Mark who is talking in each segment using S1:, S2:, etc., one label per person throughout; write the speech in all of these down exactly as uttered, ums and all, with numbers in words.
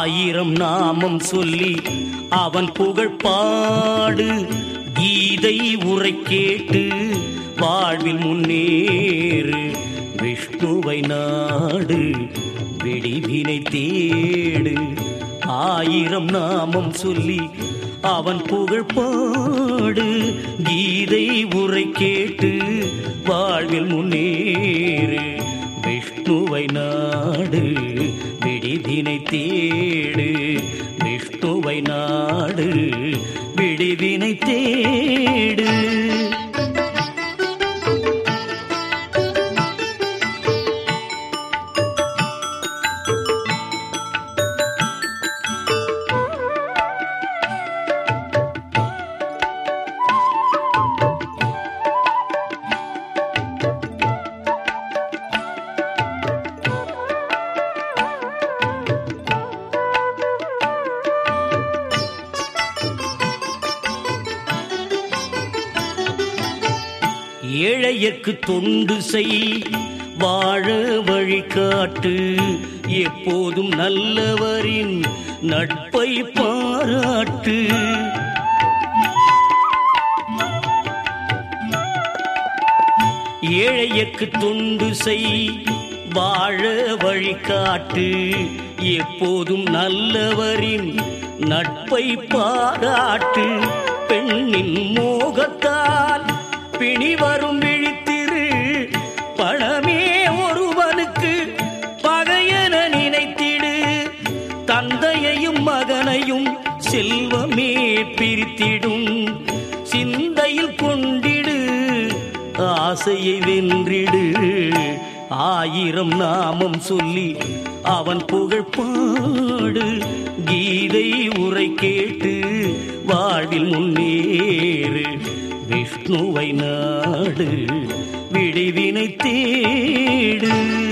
S1: ஆயிரம் நாமம் சொல்லி அவன் புகழ் பாடு. கீதை உரை கேட்டு வாழ்வில் முன்னேறு. விஷ்ணுவை நாடு, விடிவினை தேடு. ஆயிரம் நாமம் சொல்லி அவன் புகழ் பாடு. கீதை உரை கேட்டு வாழ்வில் முன்னேறு. விஷ்ணுவை நாடு, விடிவினை தேடு. விஷ்ணுவை நாடு, விடிவினை தேடு. ஏழையர்க்கு தொண்டு செய், வாழ வழிகாட்டு. எப்போதும் நல்லவரின் நட்பை பாராட்டு. ஏழையர்க்கு தொண்டு செய், வாழ வழிகாட்டு. எப்போதும் நல்லவரின் நட்பை பாராட்டு. பெண்ணின் மோகத்தால் பிணி வரும் விழித்திரு. பணமே ஒருவனுக்கு பகையென நினைத்திடு. தந்தையையும் மகனையும் செல்வமே பிரித்திடும். சிந்தையில் கொண்டிடு, ஆசையை வென்றிடு. ஆயிரம் நாமம் சொல்லி அவன் புகழ் பாடு. கீதை உரை கேட்டு வாழ்வில் முன்னேறு. விஷ்ணுவை நாடு, விடிவினை தேடு.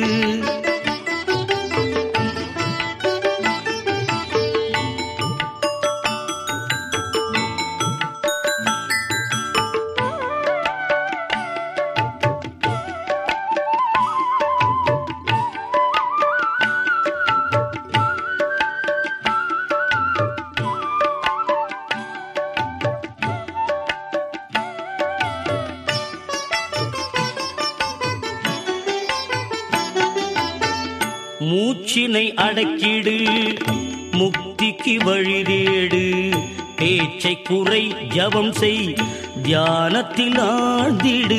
S1: மூச்சினை அடக்கிடு, முக்திக்கு வழி தேடு. பேச்சை குறை, ஜபம் செய், தியானத்தில் ஆழ்ந்திடு.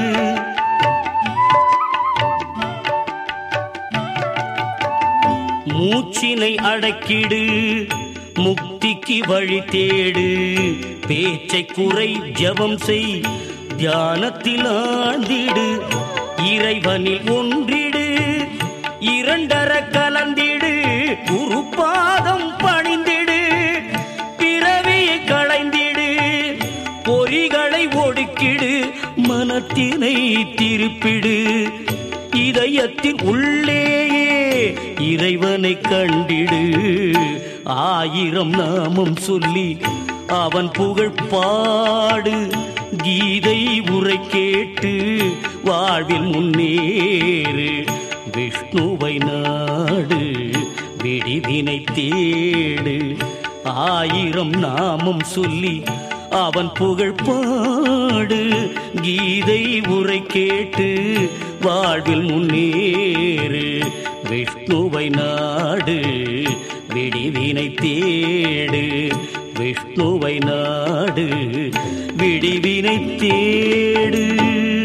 S1: மூச்சினை அடக்கிடு, முக்திக்கு வழி தேடு. பேச்சை குறை, ஜபம் செய், தியானத்தில் ஆழ்ந்திடு. இறைவனில் ஒன்றிடு, இரண்டர கலந்திடு. குரு பாதம் பணிந்திடு, பிறவியை களைந்திடு. பொறிகளை ஒடுக்கிடு, மனத்தினை திருப்பிடு. இதயத்தின் உள்ளேயே இறைவனை கண்டிடு. ஆயிரம் நாமம் சொல்லி அவன் புகழ் பாடு. கீதை உரை கேட்டு வாழ்வில் முன்னேறு. விஷ்ணுவை நாடு, விடிவினை தேடு. ஆயிரம் நாமம் சொல்லி அவன் புகழ் பாடு. கீதை உரை கேட்டு வாழ்வில் முன்னேறு. விஷ்ணுவை நாடு, விடிவினை தேடு. விஷ்ணுவை நாடு, விடிவினை தேடு.